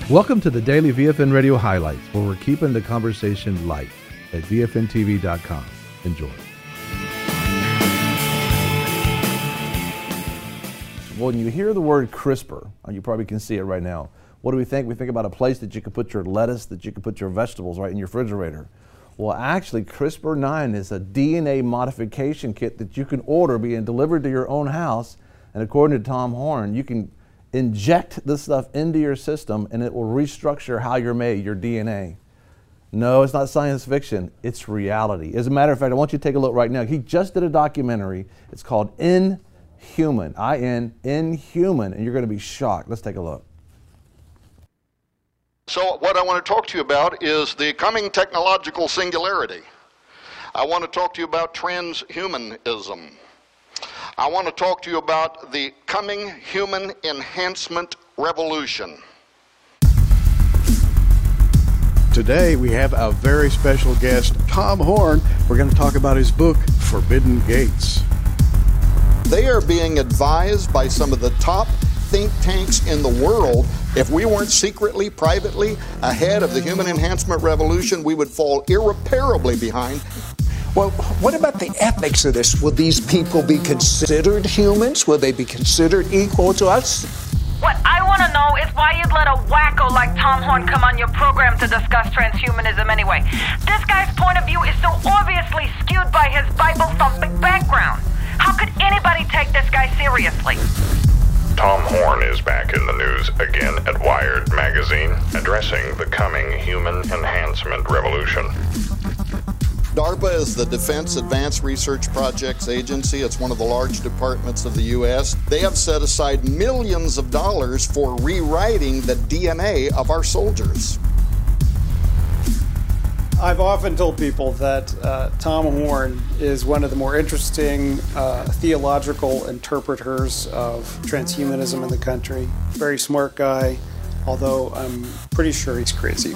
Welcome to the Daily VFN Radio Highlights, where we're keeping the conversation light at VFNTV.com. Enjoy. When you hear the word CRISPR, you probably can see it right now. What do we think? We think about a place that you can put your lettuce, that you can put your vegetables right in your refrigerator. Well, actually, CRISPR-9 is a DNA modification kit that you can order being delivered to your own house. And according to Tom Horn, you can inject this stuff into your system and it will restructure how you're made, your DNA. No, it's not science fiction, it's reality. As a matter of fact, I want you to take a look right now. He just did a documentary. It's called Inhuman, I-N, Inhuman, and you're going to be shocked. Let's take a look. So what I want to talk to you about is the coming technological singularity. I want to talk to you about transhumanism. I want to talk to you about the coming human enhancement revolution. Today we have a very special guest, Tom Horn. We're going to talk about his book, Forbidden Gates. They are being advised by some of the top think tanks in the world. If we weren't secretly, privately ahead of the human enhancement revolution, we would fall irreparably behind. Well, what about the ethics of this? Will these people be considered humans? Will they be considered equal to us? What I want to know is why you'd let a wacko like Tom Horn come on your program to discuss transhumanism anyway. This guy's point of view is so obviously skewed by his Bible-thumping background. How could anybody take this guy seriously? Tom Horn is back in the news again at Wired magazine, addressing the coming human enhancement revolution. DARPA is the Defense Advanced Research Projects Agency. It's one of the large departments of the U.S. They have set aside millions of dollars for rewriting the DNA of our soldiers. I've often told people that Tom Horn is one of the more interesting theological interpreters of transhumanism in the country. Very smart guy, although I'm pretty sure he's crazy.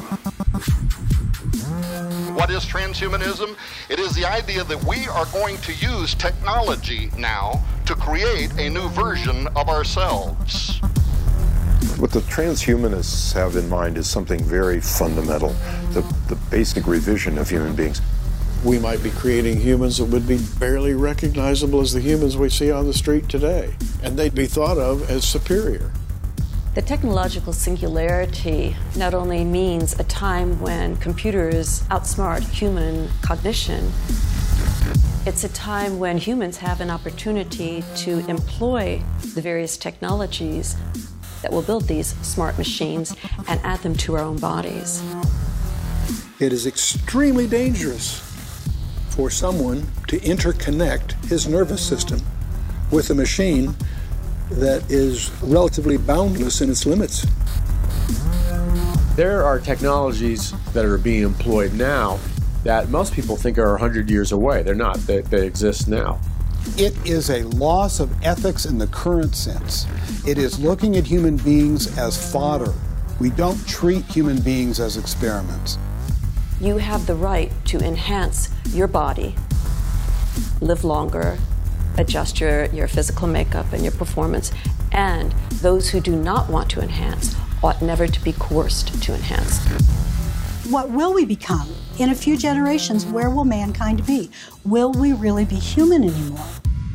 What is transhumanism? It is the idea that we are going to use technology now to create a new version of ourselves. What the transhumanists have in mind is something very fundamental, the basic revision of human beings. We might be creating humans that would be barely recognizable as the humans we see on the street today, and they'd be thought of as superior. The technological singularity not only means a time when computers outsmart human cognition, it's a time when humans have an opportunity to employ the various technologies that will build these smart machines and add them to our own bodies. It is extremely dangerous for someone to interconnect his nervous system with a machine that is relatively boundless in its limits. There are technologies that are being employed now that most people think are 100 years away. They're not. They exist now. It is a loss of ethics in the current sense. It is looking at human beings as fodder. We don't treat human beings as experiments. You have the right to enhance your body, live longer, adjust your physical makeup and your performance, and those who do not want to enhance ought never to be coerced to enhance. What will we become? In a few generations, where will mankind be? Will we really be human anymore?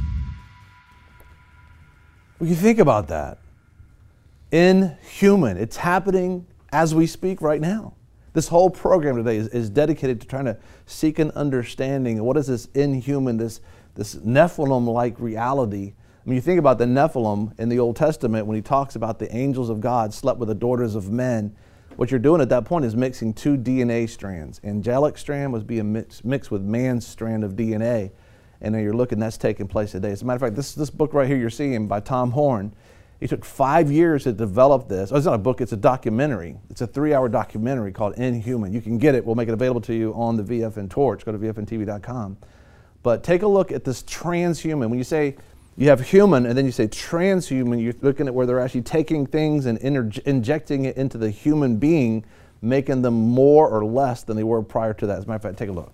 Well, you think about that. Inhuman. It's happening as we speak right now. This whole program today is dedicated to trying to seek an understanding of what is this inhuman, this Nephilim-like reality. I mean, you think about the Nephilim in the Old Testament when he talks about the angels of God slept with the daughters of men. What you're doing at that point is mixing two DNA strands. Angelic strand was being mixed with man's strand of DNA. And then you're looking, that's taking place today. As a matter of fact, this book right here you're seeing by Tom Horn, he took 5 years to develop this. Oh, it's not a book, it's a documentary. It's a 3-hour documentary called Inhuman. You can get it. We'll make it available to you on the VFN Torch. Go to VFNTV.com. But take a look at this transhuman. When you say you have human and then you say transhuman, you're looking at where they're actually taking things and injecting it into the human being, making them more or less than they were prior to that. As a matter of fact, take a look.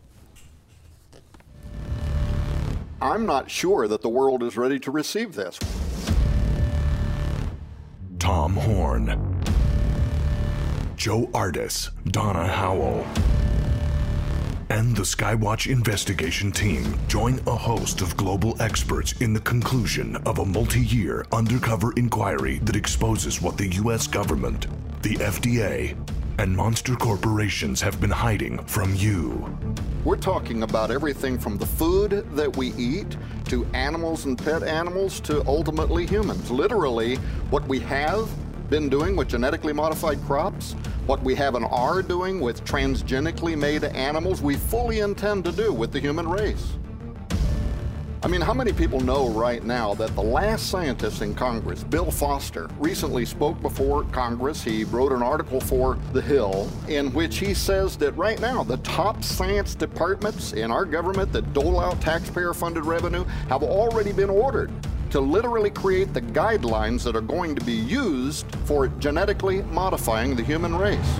I'm not sure that the world is ready to receive this. Tom Horn. Joe Ardis, Donna Howell, and the Skywatch investigation team join a host of global experts in the conclusion of a multi-year undercover inquiry that exposes what the U.S. government, the FDA, and monster corporations have been hiding from you. We're talking about everything from the food that we eat to animals and pet animals to ultimately humans. Literally, what we have been doing with genetically modified crops, what we have and are doing with transgenically made animals, we fully intend to do with the human race. I mean, how many people know right now that the last scientist in Congress, Bill Foster, recently spoke before Congress. He wrote an article for The Hill in which he says that right now the top science departments in our government that dole out taxpayer-funded revenue have already been ordered to literally create the guidelines that are going to be used for genetically modifying the human race.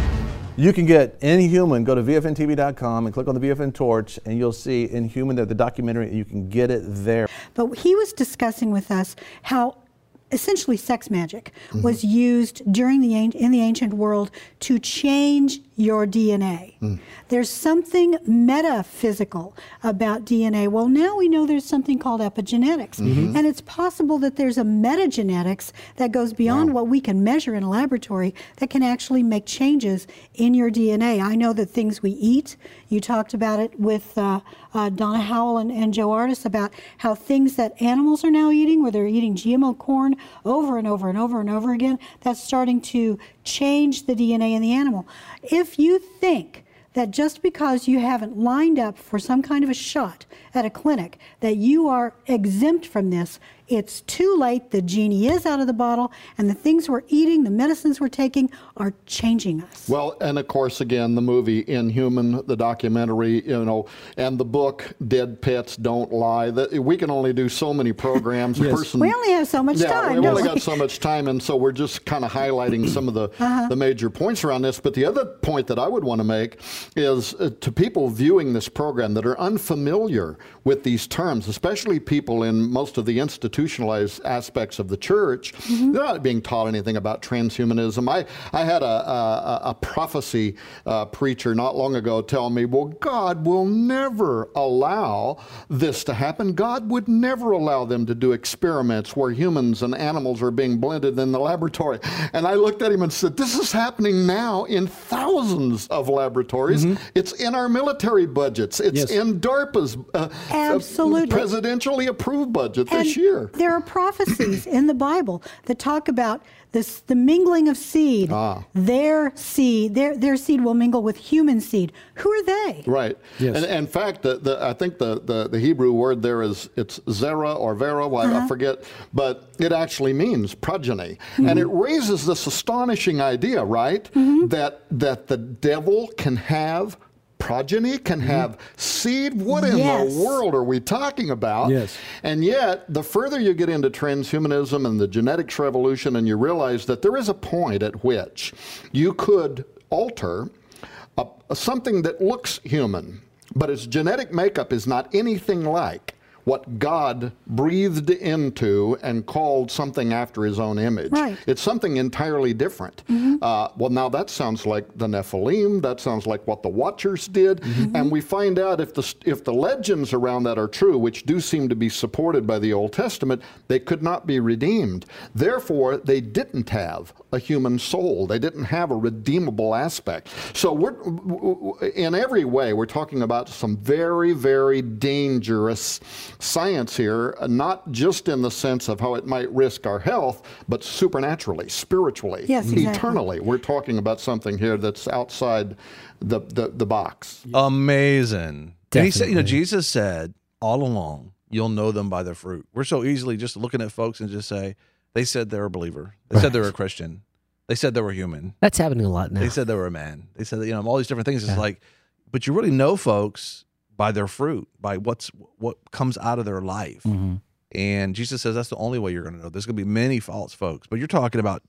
You can get Inhuman. Go to VFNTV.com and click on the VFN torch, and you'll see Inhuman, the documentary. You can get it there. But he was discussing with us how essentially sex magic was used during in the ancient world to change your DNA. There's something metaphysical about DNA. Well, now we know there's something called epigenetics. And it's possible that there's a metagenetics that goes beyond what we can measure in a laboratory that can actually make changes in your DNA. I know that things we eat, you talked about it with Donna Howell and Joe Ardis about how things that animals are now eating, where they're eating GMO corn over and over and over and over again, that's starting to change the DNA in the animal. If you think that just because you haven't lined up for some kind of a shot at a clinic that you are exempt from this, it's too late. The genie is out of the bottle, and the things we're eating, the medicines we're taking are changing us. Well, and of course, again, the movie Inhuman, the documentary, and the book Dead Pets Don't Lie. We can only do so many programs. We only have so much time. We've only got so much time, and so we're just kind of highlighting some of the major points around this. But the other point that I would want to make is to people viewing this program that are unfamiliar with these terms, especially people in most of the institutionalized aspects of the church, they're not being taught anything about transhumanism. I had a prophecy preacher not long ago tell me, well, God will never allow this to happen. God would never allow them to do experiments where humans and animals are being blended in the laboratory. And I looked at him and said, this is happening now in thousands of laboratories. It's in our military budgets. It's in DARPA's presidentially approved budget this year. There are prophecies in the Bible that talk about the mingling of seed. Their seed will mingle with human seed. Who are they? Right. Yes. And in fact, I think the Hebrew word there it's zera or vera, I forget, but it actually means progeny. And it raises this astonishing idea, right, that the devil can have progeny, can have seed. What in the world are we talking about? And yet, the further you get into transhumanism and the genetics revolution, and you realize that there is a point at which you could alter something that looks human, but its genetic makeup is not anything like what God breathed into and called something after his own image. It's something entirely different. Well, now that sounds like the Nephilim. That sounds like what the Watchers did. And we find out if the legends around that are true, which do seem to be supported by the Old Testament, they could not be redeemed. Therefore, they didn't have a human soul. They didn't have a redeemable aspect. So in every way, we're talking about some very, very dangerous science here, not just in the sense of how it might risk our health, but supernaturally, spiritually, eternally. We're talking about something here that's outside the box. Amazing. And he said, Jesus said all along, you'll know them by their fruit. We're so easily just looking at folks and just say, they said they're a believer. They said they were a Christian. They said they were human. That's happening a lot now. They said they were a man. They said, all these different things. It's like, but you really know folks by their fruit, by what comes out of their life. And Jesus says that's the only way you're going to know. There's going to be many false folks, but you're talking about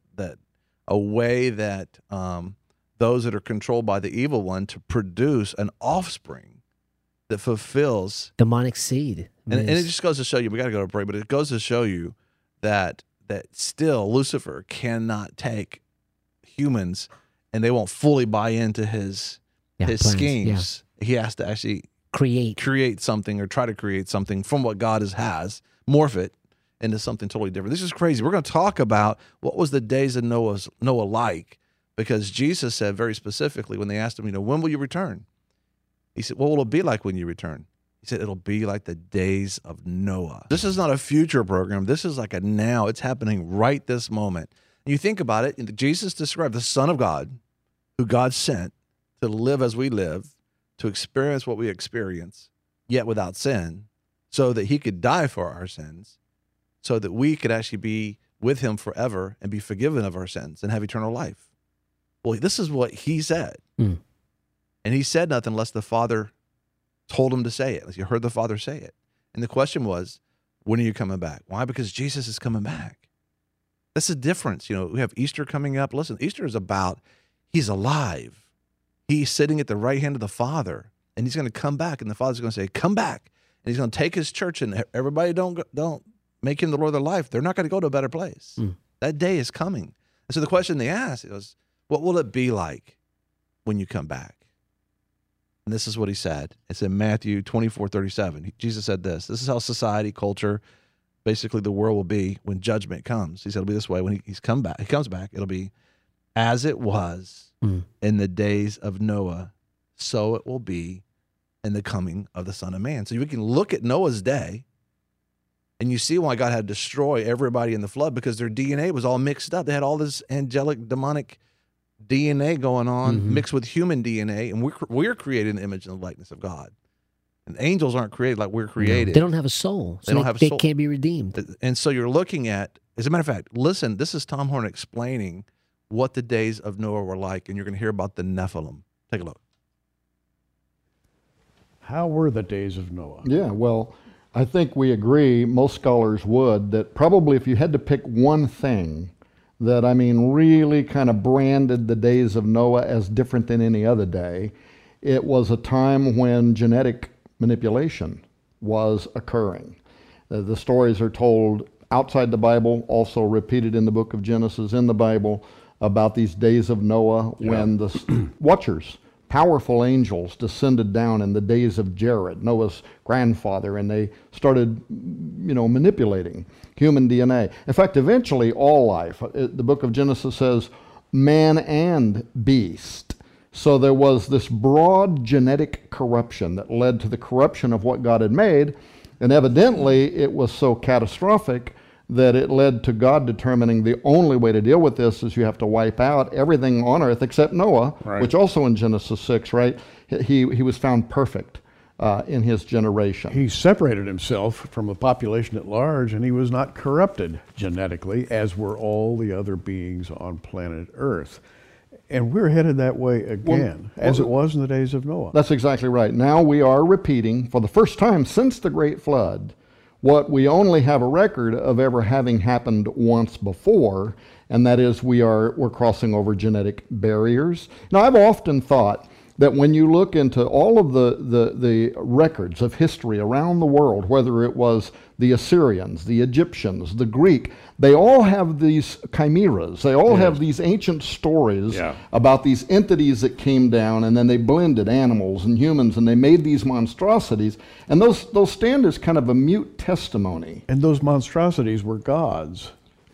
a way that those that are controlled by the evil one to produce an offspring that fulfills demonic seed. And it just goes to show you, we got to go to break, but it goes to show you that still Lucifer cannot take humans and they won't fully buy into his plans, schemes. He has to actually create something, or try to create something from what God has, morph it into something totally different. This is crazy. We're going to talk about what was the days of Noah like, because Jesus said very specifically when they asked him, when will you return? He said, what will it be like when you return? He said, it'll be like the days of Noah. This is not a future program. This is like a now. It's happening right this moment. And you think about it, Jesus described the Son of God, who God sent to live as we live, to experience what we experience, yet without sin, so that he could die for our sins, so that we could actually be with him forever and be forgiven of our sins and have eternal life. Well, this is what he said. Mm. And he said nothing unless the Father told him to say it, unless you heard the Father say it. And the question was, when are you coming back? Why? Because Jesus is coming back. That's the difference. We have Easter coming up. Listen, Easter is about, he's alive. He's sitting at the right hand of the Father, and he's going to come back, and the Father's going to say, come back. And he's going to take his church, and everybody don't make him the Lord of their life. They're not going to go to a better place. Mm. That day is coming. And so the question they asked was, what will it be like when you come back? And this is what he said. It's in Matthew 24:37. Jesus said this. This is how society, culture, basically the world will be when judgment comes. He said it'll be this way. When he comes back, it'll be as it was in the days of Noah, so it will be in the coming of the Son of Man. So we can look at Noah's day, and you see why God had to destroy everybody in the flood, because their DNA was all mixed up. They had all this angelic, demonic DNA going on, mixed with human DNA, and we're created in the image and the likeness of God. And angels aren't created like we're created. They don't have a soul. So they can't be redeemed. And so you're looking at, as a matter of fact, listen, this is Tom Horn explaining what the days of Noah were like, and you're going to hear about the Nephilim. Take a look. How were the days of Noah? Yeah, well, I think we agree, most scholars would, that probably if you had to pick one thing that, really kind of branded the days of Noah as different than any other day, it was a time when genetic manipulation was occurring. The stories are told outside the Bible, also repeated in the book of Genesis in the Bible, about these days of Noah when the Watchers, powerful angels, descended down in the days of Jared, Noah's grandfather, and they started, manipulating human DNA. In fact, eventually all life, the book of Genesis says, man and beast. So there was this broad genetic corruption that led to the corruption of what God had made, and evidently it was so catastrophic that it led to God determining the only way to deal with this is you have to wipe out everything on earth except Noah, which also in Genesis 6, right? He was found perfect in his generation. He separated himself from the population at large, and he was not corrupted genetically, as were all the other beings on planet Earth. And we're headed that way again, as it was in the days of Noah. That's exactly right. Now we are repeating, for the first time since the Great Flood, what we only have a record of ever having happened once before, and that is we're crossing over genetic barriers. Now, I've often thought that when you look into all of the records of history around the world, whether it was the Assyrians, the Egyptians, the Greek, they all have these chimeras. They all have these ancient stories about these entities that came down, and then they blended animals and humans, and they made these monstrosities. And those stand as kind of a mute testimony. And those monstrosities were gods.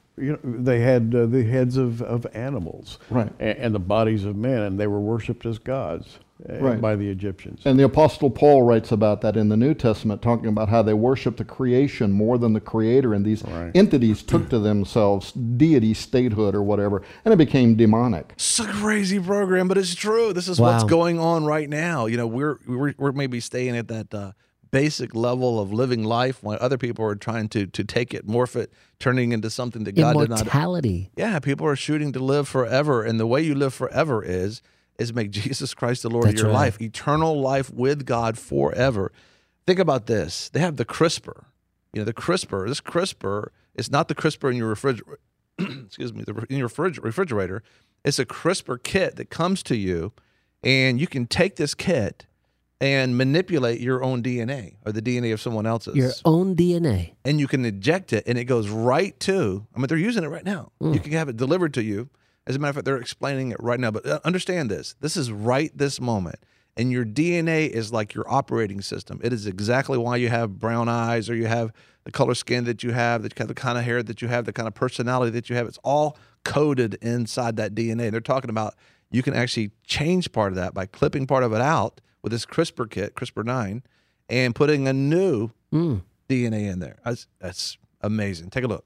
They had the heads of animals, right, and the bodies of men, and they were worshipped as gods by the Egyptians. And the Apostle Paul writes about that in the New Testament, talking about how they worship the creation more than the Creator, and these entities took to themselves deity statehood or whatever, and it became demonic. It's a crazy program, but it's true. This is what's going on right now. We're maybe staying at that basic level of living life when other people are trying to take it, morph it, turning into something that God did not. Immortality. Yeah, people are shooting to live forever, and the way you live forever is make Jesus Christ the Lord of your life, eternal life with God forever. Think about this. They have the CRISPR. The CRISPR, this CRISPR is not the CRISPR in your refrigerator. Excuse me, in your refrigerator. It's a CRISPR kit that comes to you, and you can take this kit and manipulate your own DNA or the DNA of someone else's. Your own DNA. And you can inject it, and it goes right to, they're using it right now. You can have it delivered to you As a matter of fact, they're explaining it right now. But understand this. This is right this moment. And your DNA is like your operating system. It is exactly why you have brown eyes, or you have the color skin that you have, the kind of hair that you have, the kind of personality that you have. It's all coded inside that DNA. They're talking about you can actually change part of that by clipping part of it out with this CRISPR kit, CRISPR-9, and putting a new DNA in there. That's amazing. Take a look.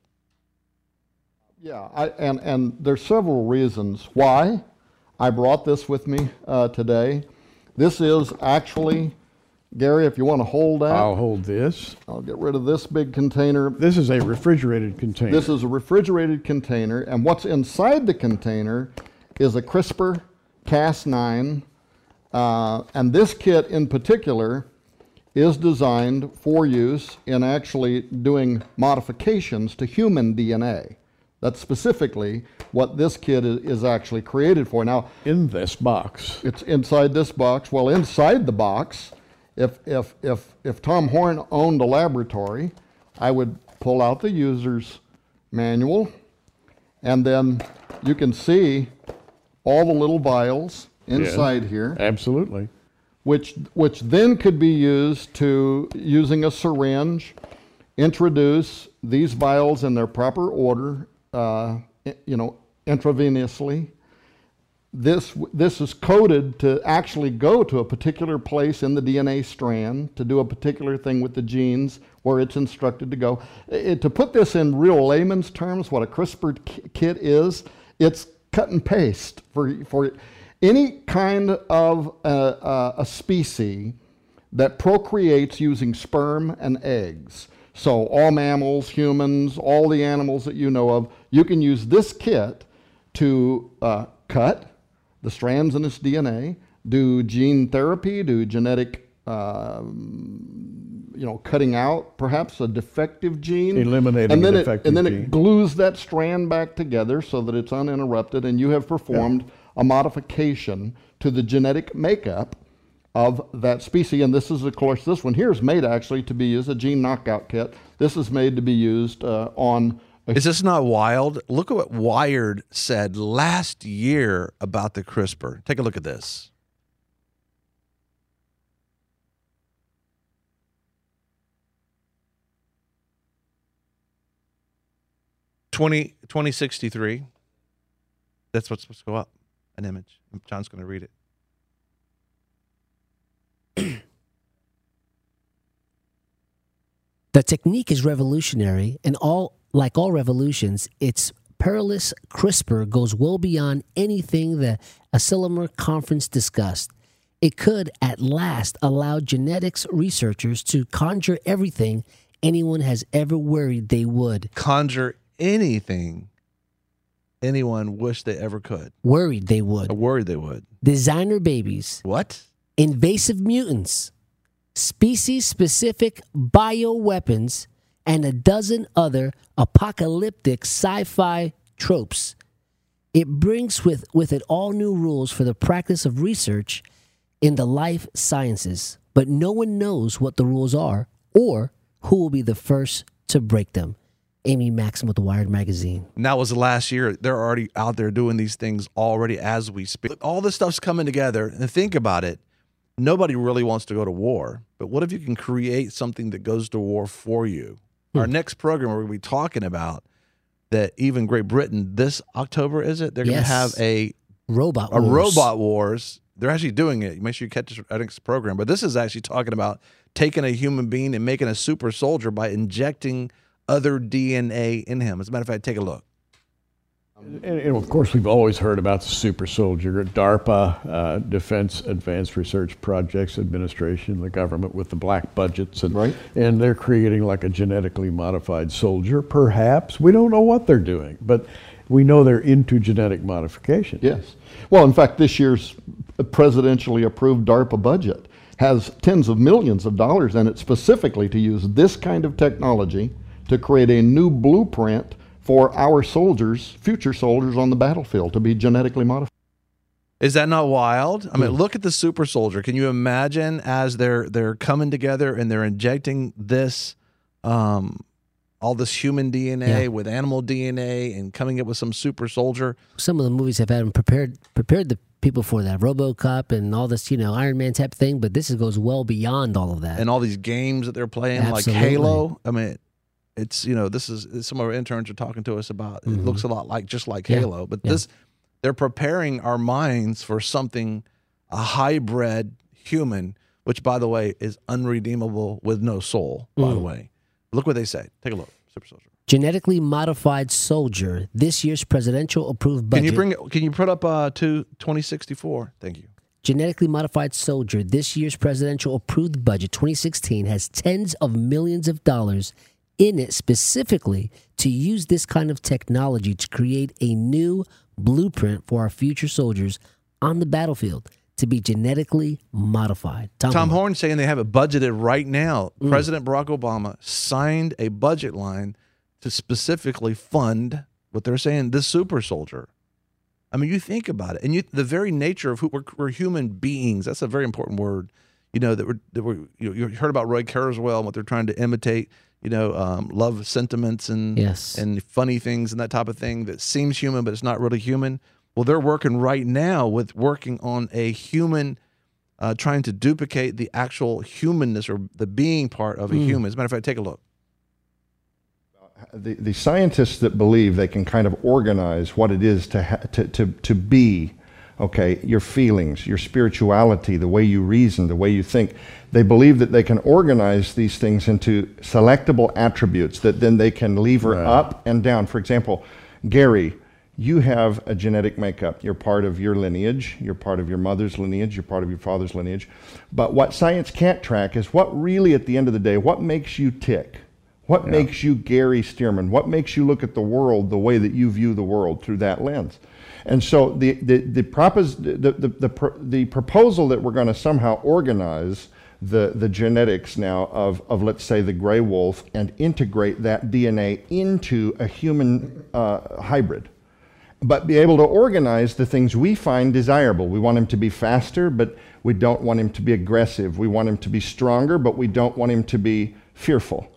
Yeah, and there's several reasons why I brought this with me today. This is actually, Gary, if you want to hold that. I'll hold this. I'll get rid of this big container. This is a refrigerated container. This is a refrigerated container, and what's inside the container is a CRISPR-Cas9, and this kit in particular is designed for use in actually doing modifications to human DNA. That's specifically what this kit is actually created for. Now, in this box. It's inside this box. Well, inside the box, if Tom Horn owned a laboratory, I would pull out the user's manual, and then you can see all the little vials inside here. Absolutely. Which then could be used to, using a syringe, introduce these vials in their proper order, intravenously. This is coded to actually go to a particular place in the DNA strand to do a particular thing with the genes where it's instructed to go. To put this in real layman's terms, what a CRISPR kit is, it's cut and paste for any kind of a species that procreates using sperm and eggs. So all mammals, humans, all the animals that you know of, you can use this kit to cut the strands in its DNA, do gene therapy, do genetic, cutting out perhaps a defective gene. Eliminating a defective gene. And then it glues that strand back together so that it's uninterrupted, and you have performed a modification to the genetic makeup of that species. And this is, of course, this one here is made actually to be used, a gene knockout kit. This is made to be used on... Is this not wild? Look at what Wired said last year about the CRISPR. Take a look at this. Twenty 2063. That's what's supposed to go up, an image. John's going to read it. The technique is revolutionary, and like all revolutions, its perilous CRISPR goes well beyond anything the Asilomar Conference discussed. It could, at last, allow genetics researchers to conjure everything anyone has ever worried they would. Conjure anything anyone wished they ever could. Worried they would. Worried they would. Designer babies. What? Invasive mutants. Species-specific bioweapons, and a dozen other apocalyptic sci-fi tropes. It brings with it all new rules for the practice of research in the life sciences, but no one knows what the rules are or who will be the first to break them. Amy Maxim with the Wired magazine. And that was the last year. They're already out there doing these things already as we speak. All this stuff's coming together, and think about it. Nobody really wants to go to war, but what if you can create something that goes to war for you? Our next program, we're going to be talking about that even Great Britain, this October, is it? They're going to have a robot wars. They're actually doing it. Make sure you catch this next program. But this is actually talking about taking a human being and making a super soldier by injecting other DNA in him. As a matter of fact, take a look. And of course, we've always heard about the super soldier. DARPA, Defense Advanced Research Projects Administration, the government with the black budgets, and they're creating like a genetically modified soldier, perhaps. We don't know what they're doing, but we know they're into genetic modification. Yes. Well, in fact, this year's presidentially approved DARPA budget has tens of millions of dollars in it specifically to use this kind of technology to create a new blueprint for our soldiers, future soldiers on the battlefield, to be genetically modified. Is that not wild? I mean, look at the super soldier. Can you imagine as they're coming together and they're injecting this all all this human DNA with animal DNA and coming up with some super soldier. Some of the movies have had them prepared the people for that, RoboCop and all this, Iron Man type thing, but this goes well beyond all of that. And all these games that they're playing, Absolutely. like Halo. I mean, it's, this is some of our interns are talking to us about. It looks a lot like Halo, but they're preparing our minds for something, a hybrid human, which, by the way, is unredeemable with no soul, by the way. Look what they say. Take a look. Super soldier. Genetically modified soldier, this year's presidential approved budget. Can you put up to 2064? Thank you. Genetically modified soldier, this year's presidential approved budget, 2016, has tens of millions of dollars in it specifically to use this kind of technology to create a new blueprint for our future soldiers on the battlefield to be genetically modified. Tom Horn saying they have it budgeted right now. President Barack Obama signed a budget line to specifically fund what they're saying, the super soldier. I mean, you think about it, and the very nature of who we're human beings. That's a very important word. You heard about Roy Kurzweil and what they're trying to imitate. Love sentiments and funny things and that type of thing that seems human, but it's not really human. Well, they're working right now working on a human, trying to duplicate the actual humanness or the being part of a human. As a matter of fact, take a look. The scientists that believe they can kind of organize what it is to be, okay, your feelings, your spirituality, the way you reason, the way you think, they believe that they can organize these things into selectable attributes that then they can lever up and down. For example, Gary, you have a genetic makeup. You're part of your lineage. You're part of your mother's lineage. You're part of your father's lineage. But what science can't track is what really, at the end of the day, what makes you tick? What makes you Gary Stearman? What makes you look at the world the way that you view the world through that lens? And so the proposal that we're going to somehow organize the genetics now of let's say the gray wolf and integrate that DNA into a human hybrid, but be able to organize the things we find desirable. We want him to be faster, but we don't want him to be aggressive. We want him to be stronger, but we don't want him to be fearful.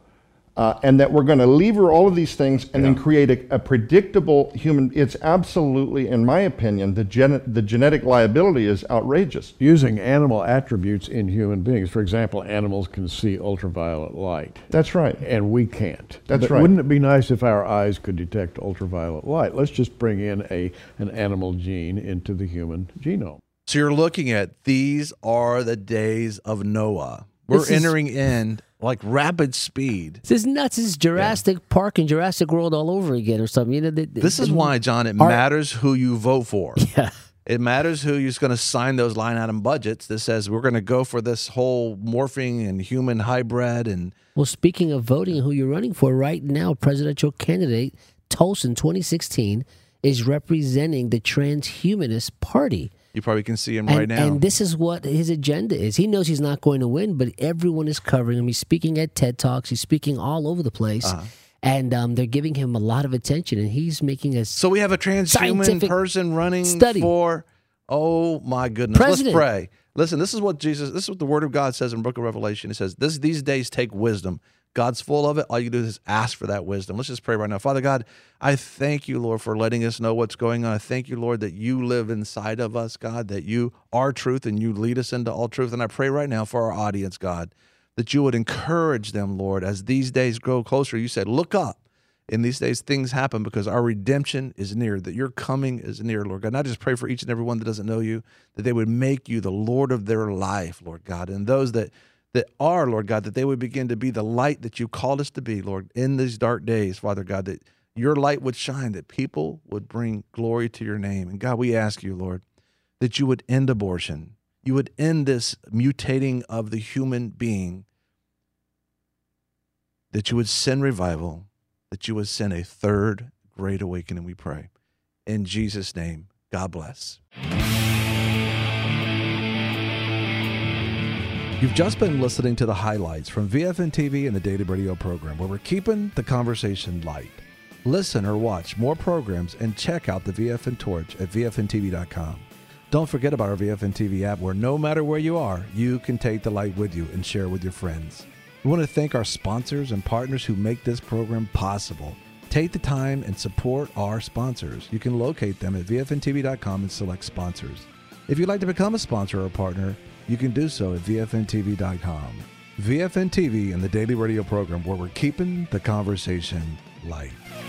And that we're going to lever all of these things and then create a predictable human. It's absolutely, in my opinion, the genetic liability is outrageous. Using animal attributes in human beings. For example, animals can see ultraviolet light. That's right. And we can't. That's right. Wouldn't it be nice if our eyes could detect ultraviolet light? Let's just bring in an animal gene into the human genome. So you're looking at, these are the days of Noah. We're entering in like rapid speed. This is nuts. This is Jurassic Park and Jurassic World all over again or something. This is why, John, it matters who you vote for. Yeah. It matters who's going to sign those line item budgets that says we're going to go for this whole morphing and human hybrid. And well, speaking of voting and who you're running for right now, presidential candidate Tolson 2016 is representing the Transhumanist Party. You probably can see him right now. And this is what his agenda is. He knows he's not going to win, but everyone is covering him. He's speaking at TED Talks. He's speaking all over the place. And they're giving him a lot of attention. And he's making a So we have a transhuman person running for, oh my goodness. President. Let's pray. Listen, this is what the Word of God says in the book of Revelation. It says, these days take wisdom. God's full of it. All you do is ask for that wisdom. Let's just pray right now. Father God, I thank you, Lord, for letting us know what's going on. I thank you, Lord, that you live inside of us, God, that you are truth and you lead us into all truth. And I pray right now for our audience, God, that you would encourage them, Lord, as these days grow closer. You said, look up. In these days, things happen because our redemption is near, that your coming is near, Lord God. And I just pray for each and every one that doesn't know you, that they would make you the Lord of their life, Lord God. And those that are, Lord God, that they would begin to be the light that you called us to be, Lord, in these dark days, Father God, that your light would shine, that people would bring glory to your name. And God, we ask you, Lord, that you would end abortion. You would end this mutating of the human being, that you would send revival, that you would send a third great awakening, we pray. In Jesus' name, God bless. You've just been listening to the highlights from VFN TV and the Daily Radio program, where we're keeping the conversation light. Listen or watch more programs and check out the VFN Torch at VFNTV.com. Don't forget about our VFN TV app, where no matter where you are, you can take the light with you and share with your friends. We want to thank our sponsors and partners who make this program possible. Take the time and support our sponsors. You can locate them at vfntv.com and select sponsors. If you'd like to become a sponsor or partner, you can do so at vfntv.com. VFN TV and the daily radio program where we're keeping the conversation light.